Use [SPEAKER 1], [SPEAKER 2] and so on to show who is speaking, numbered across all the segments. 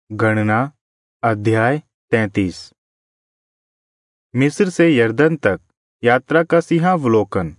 [SPEAKER 1] गणना अध्याय 33। मिस्र से यरदन तक यात्रा का सिंहावलोकन।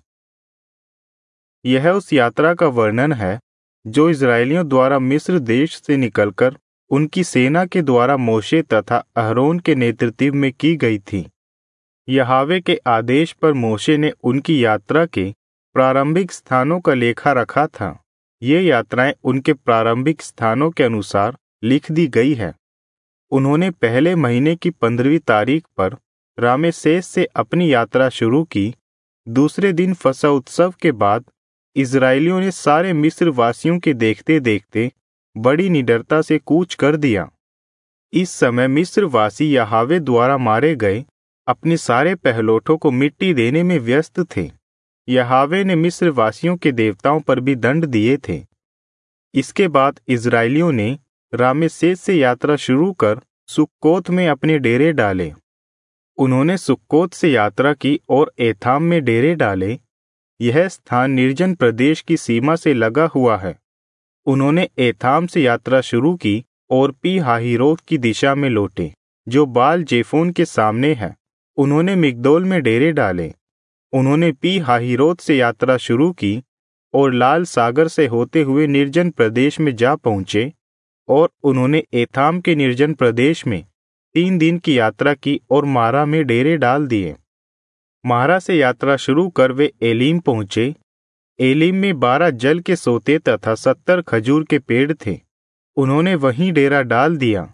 [SPEAKER 1] यह उस यात्रा का वर्णन है जो इस्राएलियों द्वारा मिस्र देश से निकलकर उनकी सेना के द्वारा मोशे तथा अहरोन के नेतृत्व में की गई थी। यहोवा के आदेश पर मोशे ने उनकी यात्रा के प्रारंभिक स्थानों का लेखा रखा था। ये यात्राएं उनके प्रारंभिक स्थानों के अनुसार लिख दी गई है। उन्होंने पहले महीने की 15वीं तारीख पर रामेसेस से अपनी यात्रा शुरू की। दूसरे दिन फसह उत्सव के बाद इस्राएलियों ने सारे मिस्र वासियों के देखते देखते बड़ी निडरता से कूच कर दिया। इस समय मिस्र वासी यहोवा द्वारा मारे गए अपने सारे पहलौठों को मिट्टी देने में व्यस्त थे। यहोवा ने मिस्र वासियों के देवताओं पर भी दंड दिए थे। इसके बाद इस्राएलियों ने रामेसेस से यात्रा शुरू कर सुक्कोत में अपने डेरे डाले। उन्होंने सुक्कोत से यात्रा की और एथाम में डेरे डाले। यह स्थान निर्जन प्रदेश की सीमा से लगा हुआ है। उन्होंने एथाम से यात्रा शुरू की और पी हाहिरोत की दिशा में लौटे, जो बाल जेफोन के सामने है। उन्होंने मिग्दोल में डेरे डाले। उन्होंने पी हाहिरोत से यात्रा शुरू की और लाल सागर से होते हुए निर्जन प्रदेश में जा पहुंचे, और उन्होंने एथाम के निर्जन प्रदेश में 3 दिन की यात्रा की और मारा में डेरे डाल दिए। मारा से यात्रा शुरू कर वे एलीम पहुंचे। एलीम में 12 जल के सोते तथा 70 खजूर के पेड़ थे। उन्होंने वहीं डेरा डाल दिया।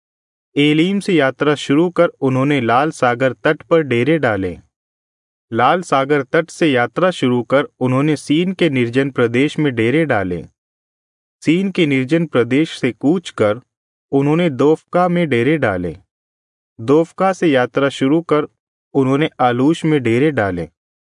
[SPEAKER 1] एलीम से यात्रा शुरू कर उन्होंने लाल सागर तट पर डेरे डाले। लाल सागर तट से यात्रा शुरू कर उन्होंने सीन के निर्जन प्रदेश में डेरे डाले। सीन के निर्जन प्रदेश से कूच कर उन्होंने दोफका में डेरे डाले। दोफका से यात्रा शुरू कर उन्होंने आलूश में डेरे डाले।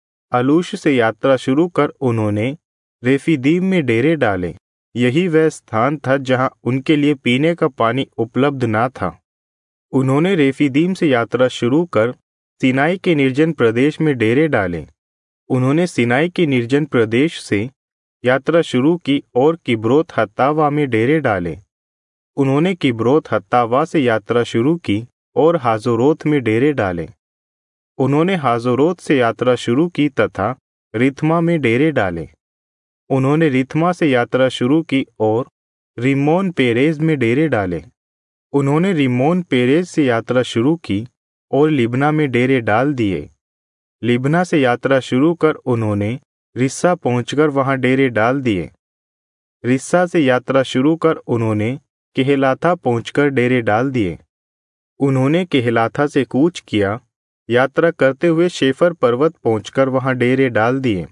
[SPEAKER 1] आलूश से यात्रा शुरू कर उन्होंने रेफीदीम में डेरे डाले। यही वह स्थान था जहां उनके लिए पीने का पानी उपलब्ध न था। उन्होंने रेफीदीम से यात्रा शुरू कर सिनाई के निर्जन प्रदेश में डेरे डाले। उन्होंने सिनाई के निर्जन प्रदेश से यात्रा शुरू की और किब्रोत हत्तावा में डेरे डाले। उन्होंने किब्रोत हत्तावा से यात्रा शुरू की और हाजोरोत में डेरे डाले। उन्होंने हाजोरोत से यात्रा शुरू की तथा रिथमा में डेरे डाले। उन्होंने रिथमा से यात्रा शुरू की और रिम्मोन पेरेज में डेरे डाले। उन्होंने रिम्मोन पेरेज से यात्रा शुरू की और लिब्ना में डेरे डाल दिए। लिब्ना से यात्रा शुरू कर उन्होंने रिस्सा पहुंचकर वहां डेरे डाल दिए। रिस्सा से यात्रा शुरू कर उन्होंने केहेलाथा पहुंचकर डेरे डाल दिए। उन्होंने केहेलाथा से कूच किया, यात्रा करते हुए शेफर पर्वत पहुंचकर वहां डेरे डाल दिए।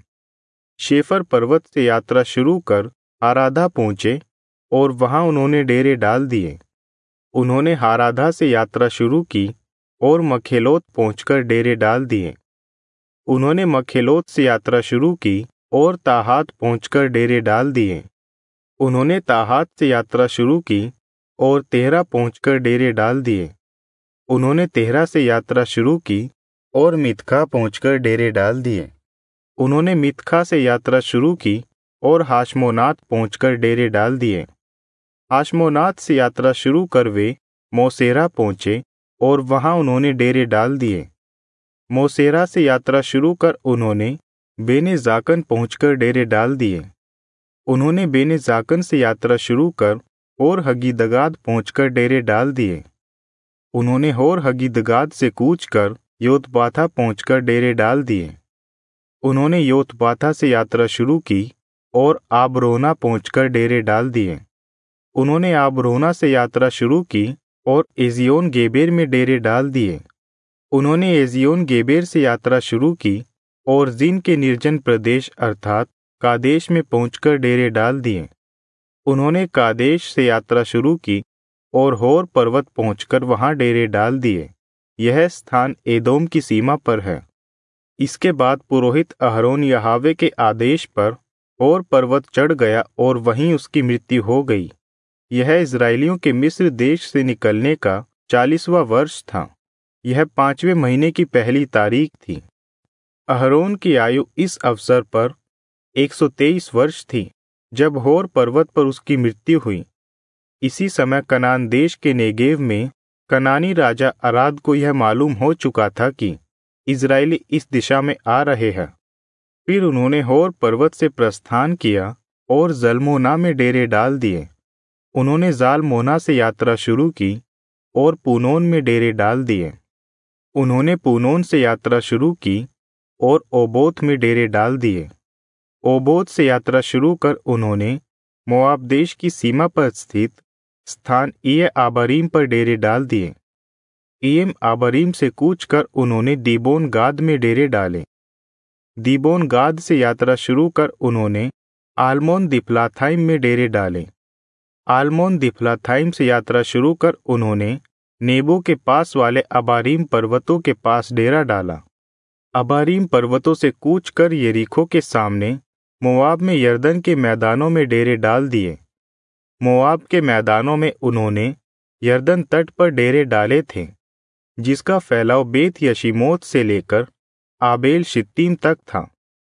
[SPEAKER 1] शेफर पर्वत से यात्रा शुरू कर हाराधा पहुंचे और वहां उन्होंने डेरे डाल दिए। उन्होंने हाराधा से यात्रा शुरू की और मखेलोत पहुंचकर डेरे डाल दिए। उन्होंने मखेलोत से यात्रा शुरू की और ताहात पहुंचकर डेरे डाल दिए। उन्होंने ताहात से यात्रा शुरू की और तेहरा पहुंचकर डेरे डाल दिए। उन्होंने तेहरा से यात्रा शुरू की और मित्का पहुंचकर डेरे डाल दिए। उन्होंने मित्का से यात्रा शुरू की और हाशमोनात पहुंचकर डेरे डाल दिए। हाशमोनात से यात्रा शुरू कर वे मोसेरा पहुंचे और वहां उन्होंने डेरे डाल दिए। मोसेरा से यात्रा शुरू कर उन्होंने बेने जाकन पहुंचकर डेरे डाल दिए। उन्होंने बेने जाकन से यात्रा शुरू कर और हगीदगाद पहुंचकर डेरे डाल दिए। उन्होंने होर हगीदगाद से कूच कर योतबाथा पहुंचकर डेरे डाल दिए। उन्होंने योतबाथा से यात्रा शुरू की और आबरोना पहुंचकर डेरे डाल दिए। उन्होंने आबरोना से यात्रा शुरू की और एजियोन गेबेर में डेरे डाल दिए। उन्होंने एजियोन गेबेर से यात्रा शुरू की और जिन के निर्जन प्रदेश अर्थात कादेश में पहुंचकर डेरे डाल दिए। उन्होंने कादेश से यात्रा शुरू की और होर पर्वत पहुंचकर वहां डेरे डाल दिए। यह स्थान एदोम की सीमा पर है। इसके बाद पुरोहित अहरोन यहोवा के आदेश पर होर पर्वत चढ़ गया और वहीं उसकी मृत्यु हो गई। यह इस्राएलियों के मिस्र देश से निकलने का 40वां वर्ष था। यह 5वें महीने की पहली तारीख थी। अहरोन की आयु इस अवसर पर 123 वर्ष थी जब होर पर्वत पर उसकी मृत्यु हुई। इसी समय कनान देश के नेगेव में कनानी राजा अराद को यह मालूम हो चुका था कि इजरायली इस दिशा में आ रहे हैं। फिर उन्होंने होर पर्वत से प्रस्थान किया और जलमोना में डेरे डाल दिए। उन्होंने जालमोना से यात्रा शुरू की और पूनोन में डेरे डाल दिए। उन्होंने पूनोन से यात्रा शुरू की और ओबोत में डेरे डाल दिए। ओबोत से यात्रा शुरू कर उन्होंने मोआब देश की सीमा पर स्थित स्थान इये आबारीम पर डेरे डाल दिए। इयम आबारीम से कूच कर उन्होंने दीबोन गाद में डेरे डाले। दीबोन गाद से यात्रा शुरू कर उन्होंने आलमोन दिफलाथाइम में डेरे डाले। आलमोन दिफलाथाइम से यात्रा शुरू कर उन्होंने नेबो के पास वाले अबारीम पर्वतों के पास डेरा डाला। अबारीम पर्वतों से कूच कर यरीखो के सामने मोआब में यरदन के मैदानों में डेरे डाल दिए। मोआब के मैदानों में उन्होंने यरदन तट पर डेरे डाले थे, जिसका फैलाव बेत यशीमोत से लेकर आबेल शित्तीम तक था।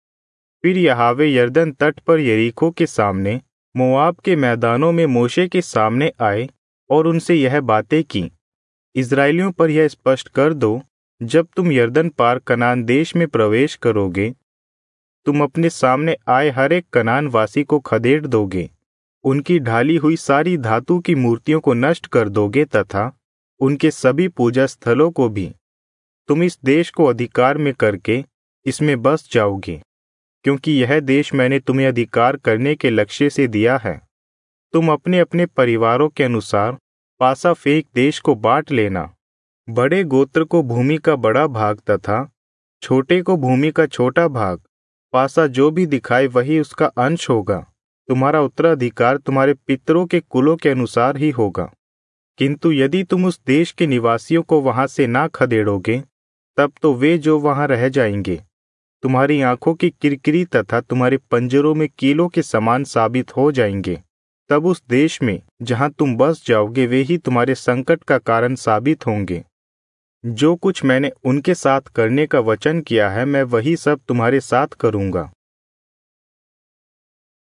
[SPEAKER 1] फिर यहावे यरदन तट पर यरीखो के सामने मोआब के मैदानों में मोशे के सामने आए और उनसे यह बातें की, इजराइलियों पर यह स्पष्ट कर दो, जब तुम यरदन पार कनान देश में प्रवेश करोगे, तुम अपने सामने आए हर एक कनान वासी को खदेड़ दोगे, उनकी ढाली हुई सारी धातु की मूर्तियों को नष्ट कर दोगे तथा उनके सभी पूजा स्थलों को भी। तुम इस देश को अधिकार में करके इसमें बस जाओगे, क्योंकि यह देश मैंने तुम्हें अधिकार करने के लक्ष्य से दिया है। तुम अपने अपने परिवारों के अनुसार पासा फेंक देश को बांट लेना। बड़े गोत्र को भूमि का बड़ा भाग तथा छोटे को भूमि का छोटा भाग। पासा जो भी दिखाए वही उसका अंश होगा। तुम्हारा उत्तराधिकार तुम्हारे पितरों के कुलों के अनुसार ही होगा। किंतु यदि तुम उस देश के निवासियों को वहां से ना खदेड़ोगे, तब तो वे जो वहां रह जाएंगे तुम्हारी आंखों की किरकिरी तथा तुम्हारे पंजरों में कीलों के समान साबित हो जाएंगे। तब उस देश में जहां तुम बस जाओगे वे ही तुम्हारे संकट का कारण साबित होंगे। जो कुछ मैंने उनके साथ करने का वचन किया है, मैं वही सब तुम्हारे साथ करूंगा।